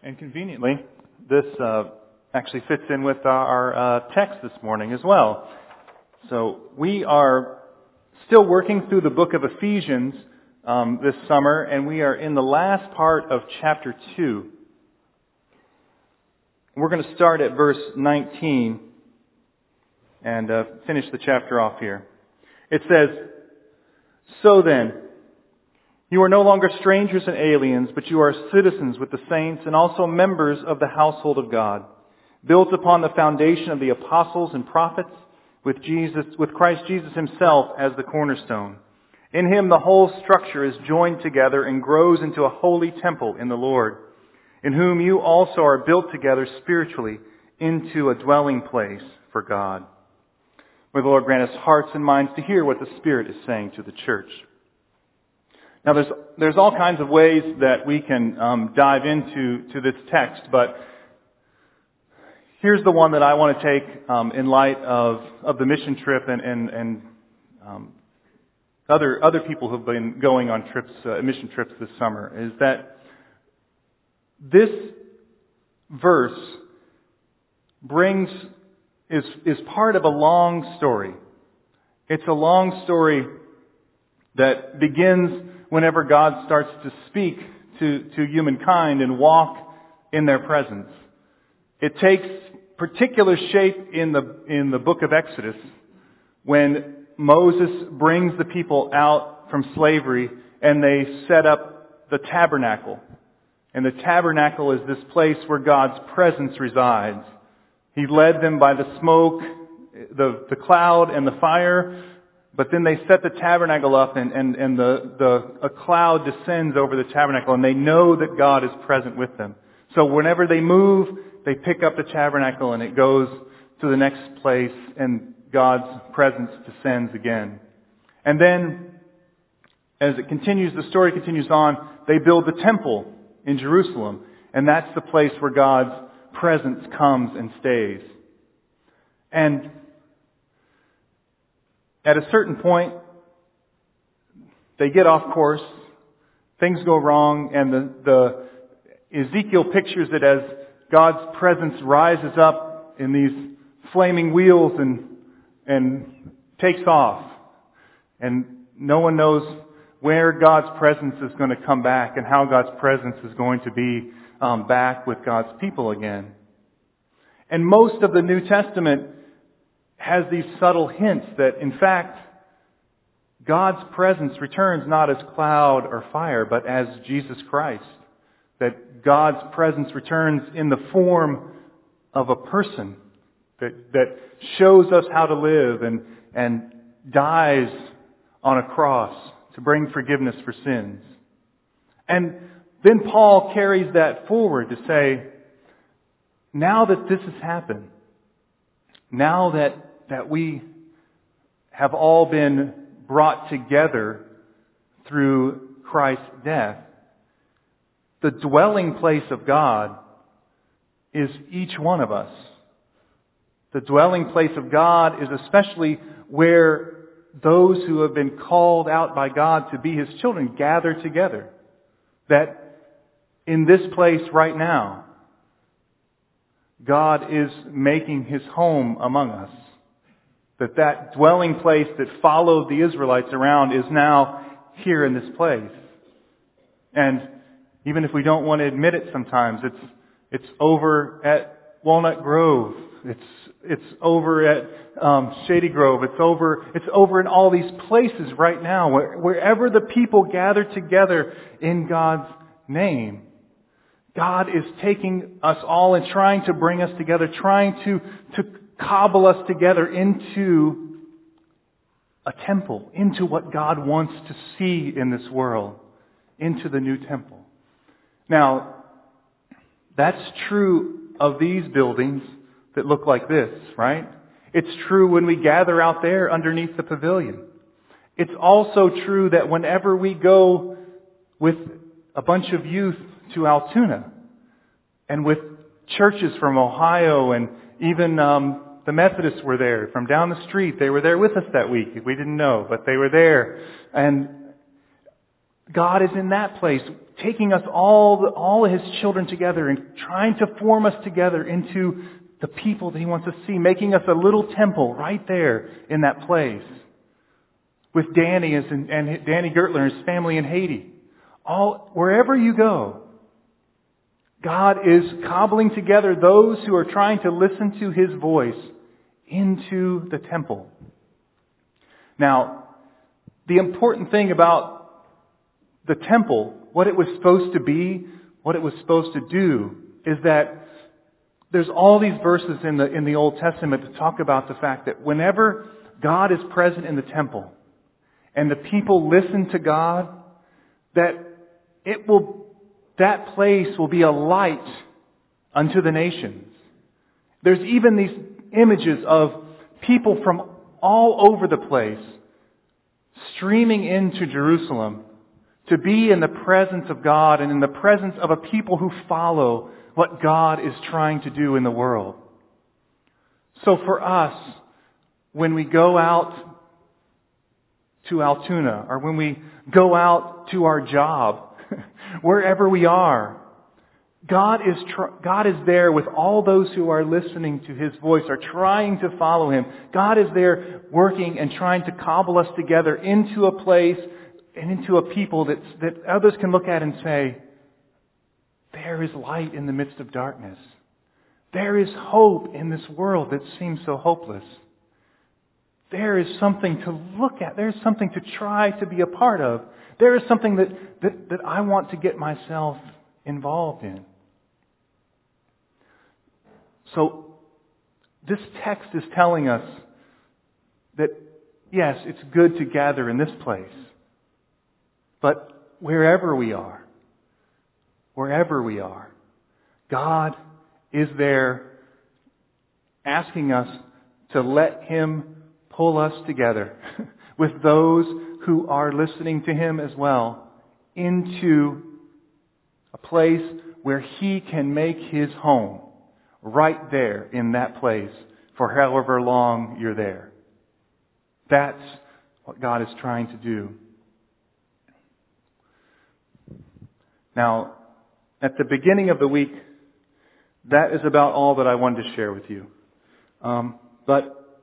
And conveniently, this actually fits in with our text this morning as well. So we are still working through the book of Ephesians this summer, and we are in the last part of chapter 2. We're going to start at verse 19 and finish the chapter off here. It says, "So then, you are no longer strangers and aliens, but you are citizens with the saints and also members of the household of God, built upon the foundation of the apostles and prophets, with Christ Jesus himself as the cornerstone. In him the whole structure is joined together and grows into a holy temple in the Lord, in whom you also are built together spiritually into a dwelling place for God." May the Lord grant us hearts and minds to hear what the Spirit is saying to the church. Now there's all kinds of ways that we can dive into this text, but here's the one that I want to take in light of the mission trip and other people who've been going on mission trips this summer, is that this verse is part of a long story. It's a long story that begins whenever God starts to speak to humankind and walk in their presence. It takes particular shape in the book of Exodus when Moses brings the people out from slavery and they set up the tabernacle. And the tabernacle is this place where God's presence resides. He led them by the smoke, the cloud and the fire. But then they set the tabernacle up and a cloud descends over the tabernacle and they know that God is present with them. So whenever they move, they pick up the tabernacle and it goes to the next place and God's presence descends again. And then, as the story continues on, they build the temple in Jerusalem. And that's the place where God's presence comes and stays. And at a certain point, they get off course, things go wrong, and the Ezekiel pictures it as God's presence rises up in these flaming wheels and takes off. And no one knows where God's presence is going to come back and how God's presence is going to be back with God's people again. And most of the New Testament has these subtle hints that, in fact, God's presence returns not as cloud or fire, but as Jesus Christ. That God's presence returns in the form of a person that shows us how to live and dies on a cross to bring forgiveness for sins. And then Paul carries that forward to say, now that this has happened, now that we have all been brought together through Christ's death, the dwelling place of God is each one of us. The dwelling place of God is especially where those who have been called out by God to be His children gather together. That in this place right now, God is making His home among us. That dwelling place that followed the Israelites around is now here in this place. And even if we don't want to admit it sometimes, it's over at Walnut Grove. It's over at Shady Grove. It's over in all these places right now. Wherever the people gather together in God's name, God is taking us all and trying to bring us together, trying to cobble us together into a temple, into what God wants to see in this world, into the new temple. Now, that's true of these buildings that look like this, right? It's true when we gather out there underneath the pavilion. It's also true that whenever we go with a bunch of youth to Altoona and with churches from Ohio and even the Methodists were there from down the street. They were there with us that week. We didn't know, but they were there. And God is in that place, taking us all of His children together and trying to form us together into the people that He wants to see, making us a little temple right there in that place. With Danny and Danny Gertler and his family in Haiti. Wherever you go, God is cobbling together those who are trying to listen to His voice into the temple. Now, the important thing about the temple, what it was supposed to be, what it was supposed to do, is that there's all these verses in the Old Testament that talk about the fact that whenever God is present in the temple and the people listen to God, that place will be a light unto the nations. There's even these images of people from all over the place streaming into Jerusalem to be in the presence of God and in the presence of a people who follow what God is trying to do in the world. So for us, when we go out to Altoona, or when we go out to our job, wherever we are, God is there with all those who are listening to His voice, are trying to follow Him. God is there working and trying to cobble us together into a place and into a people that others can look at and say, there is light in the midst of darkness. There is hope in this world that seems so hopeless. There is something to look at. There is something to try to be a part of. There is something that I want to get myself involved in. So, this text is telling us that, yes, it's good to gather in this place. But wherever we are, God is there asking us to let Him pull us together with those who are listening to Him as well into a place where He can make His home right there in that place for however long you're there. That's what God is trying to do. Now, at the beginning of the week, that is about all that I wanted to share with you. But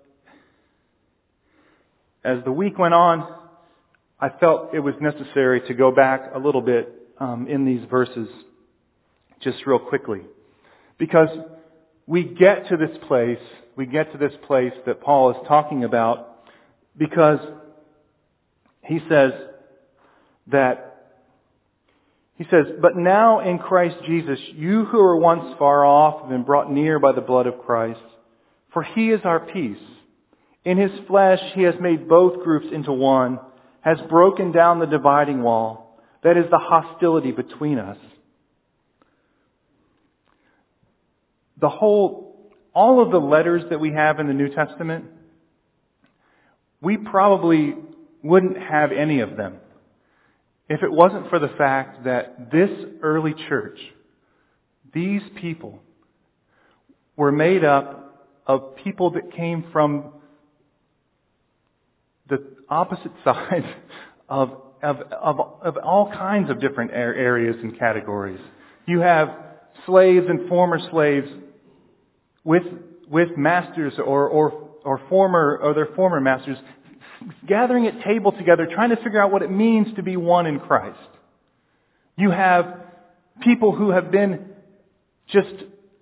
as the week went on, I felt it was necessary to go back a little bit in these verses just real quickly. Because we get to this place that Paul is talking about because he says, but now in Christ Jesus, you who were once far off have been brought near by the blood of Christ. For He is our peace. In His flesh He has made both groups into one, has broken down the dividing wall, that is the hostility between us. All of the letters that we have in the New Testament, we probably wouldn't have any of them if it wasn't for the fact that this early church, these people, were made up of people that came from the opposite sides of all kinds of different areas and categories. You have slaves and former slaves with masters or their former masters gathering at table together, trying to figure out what it means to be one in Christ. You have people who have been just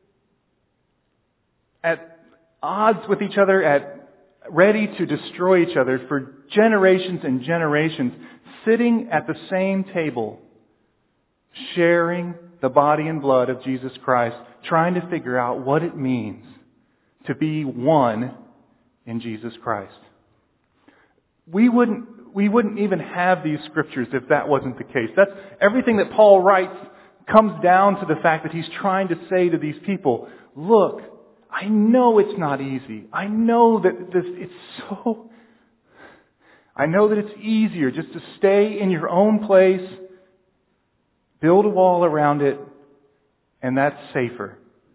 at odds with each other, ready to destroy each other for generations and generations, sitting at the same table, sharing the body and blood of Jesus Christ, trying to figure out what it means to be one in Jesus Christ. We wouldn't even have these scriptures if that wasn't the case. That's everything that Paul writes comes down to the fact that he's trying to say to these people, look, I know it's not easy. I know that it's easier just to stay in your own place, build a wall around it, and that's safer.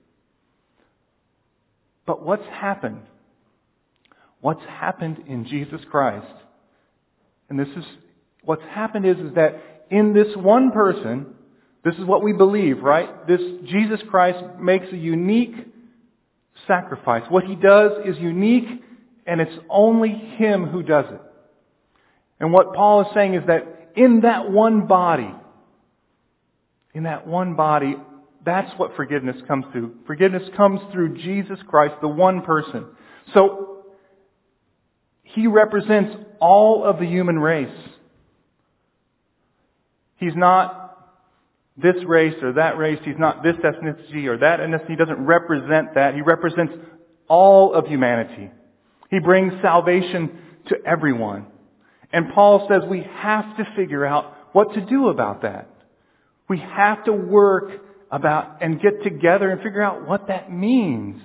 But what's happened? What's happened in Jesus Christ? And what's happened is that in this one person, this is what we believe, right? This Jesus Christ makes a unique sacrifice. What He does is unique, and it's only Him who does it. And what Paul is saying is that in that one body, that's what forgiveness comes through. Forgiveness comes through Jesus Christ, the one person. So, He represents all of the human race. He's not this race or that race. He's not this ethnicity or that ethnicity. He doesn't represent that. He represents all of humanity. He brings salvation to everyone. And Paul says we have to figure out what to do about that. We have to work about and get together and figure out what that means.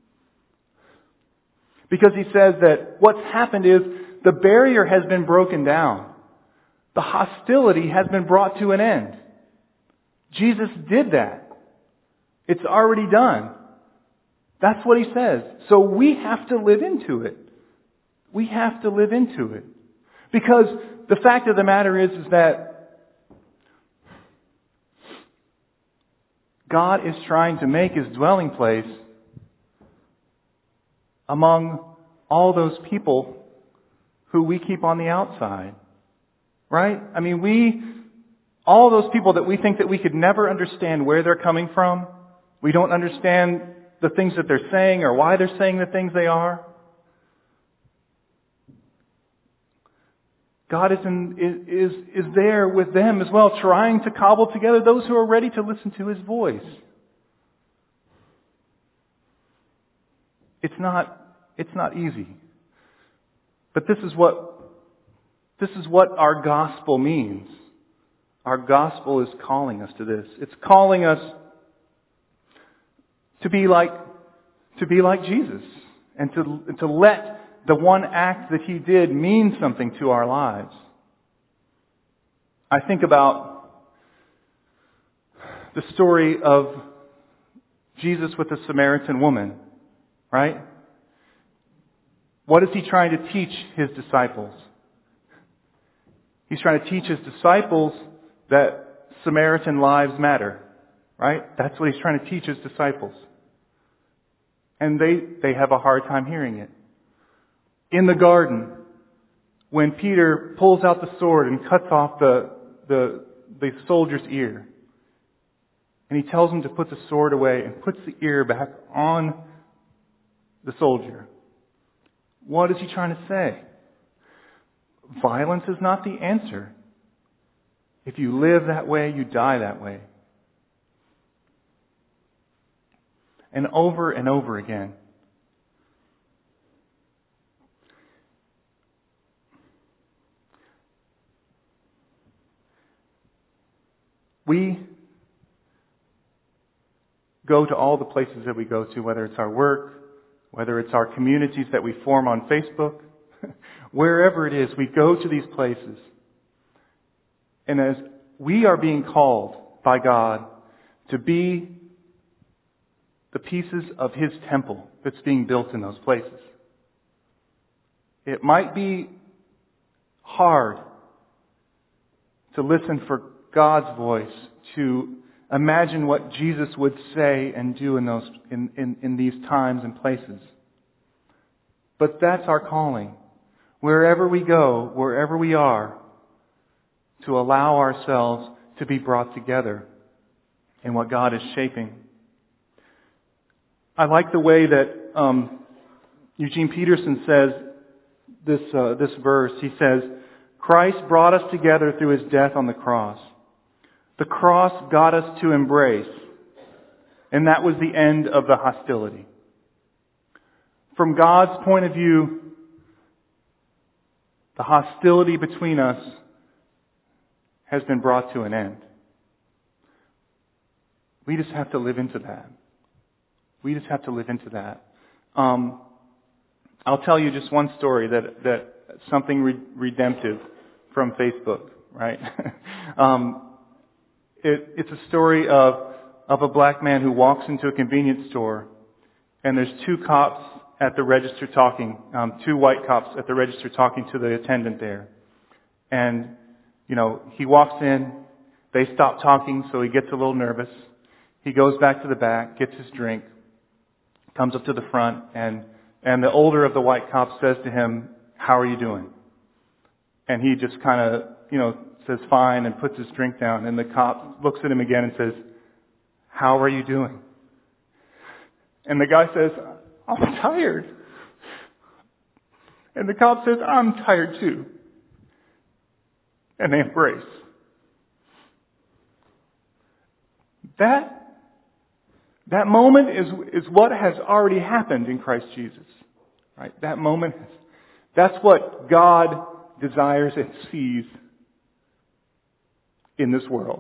Because he says that what's happened is the barrier has been broken down. The hostility has been brought to an end. Jesus did that. It's already done. That's what he says. So we have to live into it. We have to live into it. Because the fact of the matter is that God is trying to make His dwelling place among all those people who we keep on the outside. Right? I mean, all those people that we think that we could never understand where they're coming from. We don't understand the things that they're saying or why they're saying the things they are. God is there with them as well, trying to cobble together those who are ready to listen to His voice. It's not easy. But this is what our gospel means. Our gospel is calling us to this. It's calling us to be like Jesus and to let the one act that He did mean something to our lives. I think about the story of Jesus with the Samaritan woman, right? What is He trying to teach His disciples? He's trying to teach His disciples that Samaritan lives matter, right? That's what He's trying to teach His disciples. And they have a hard time hearing it. In the garden, when Peter pulls out the sword and cuts off the soldier's ear, and he tells him to put the sword away and puts the ear back on the soldier, what is he trying to say? Violence is not the answer. If you live that way, you die that way. And over again. We go to all the places that we go to, whether it's our work, whether it's our communities that we form on Facebook, wherever it is, we go to these places. And as we are being called by God to be the pieces of His temple that's being built in those places, it might be hard to listen for God's voice, to imagine what Jesus would say and do in these times and places. But that's our calling. Wherever we go, wherever we are, to allow ourselves to be brought together in what God is shaping. I like the way that Eugene Peterson says this verse. He says, Christ brought us together through His death on the cross. The cross got us to embrace, and that was the end of the hostility. From God's point of view, the hostility between us has been brought to an end. We just have to live into that. We just have to live into that. I'll tell you just one story that something redemptive from Facebook, right? It's a story of a black man who walks into a convenience store, and there's two cops at the register talking, two white cops at the register talking to the attendant there. And He walks in, they stop talking, so he gets a little nervous. He goes back to the back, gets his drink, comes up to the front, and the older of the white cops says to him, "How are you doing?" And he just kind of, says fine and puts his drink down. And the cop looks at him again and says, "How are you doing?" And the guy says, "I'm tired." And the cop says, "I'm tired too." And they embrace. That moment is what has already happened in Christ Jesus. Right? That moment, that's what God desires and sees in this world.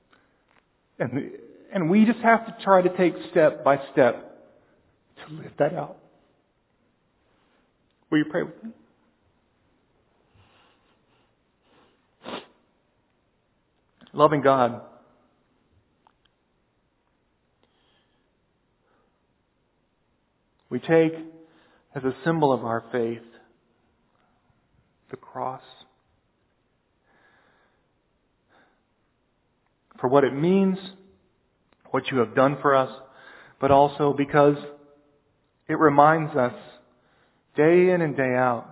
And we just have to try to take step by step to live that out. Will you pray with me? Loving God, we take as a symbol of our faith the cross. For what it means, what you have done for us, but also because it reminds us day in and day out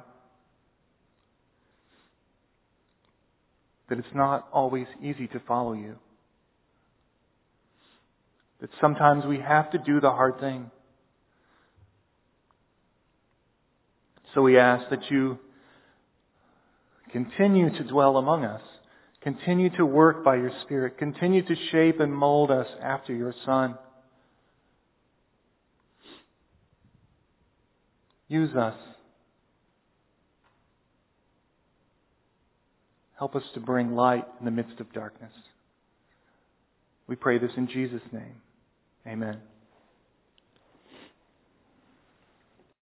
that it's not always easy to follow you. That sometimes we have to do the hard thing. So we ask that you continue to dwell among us. Continue to work by your Spirit. Continue to shape and mold us after your Son. Use us. Help us to bring light in the midst of darkness. We pray this in Jesus' name. Amen.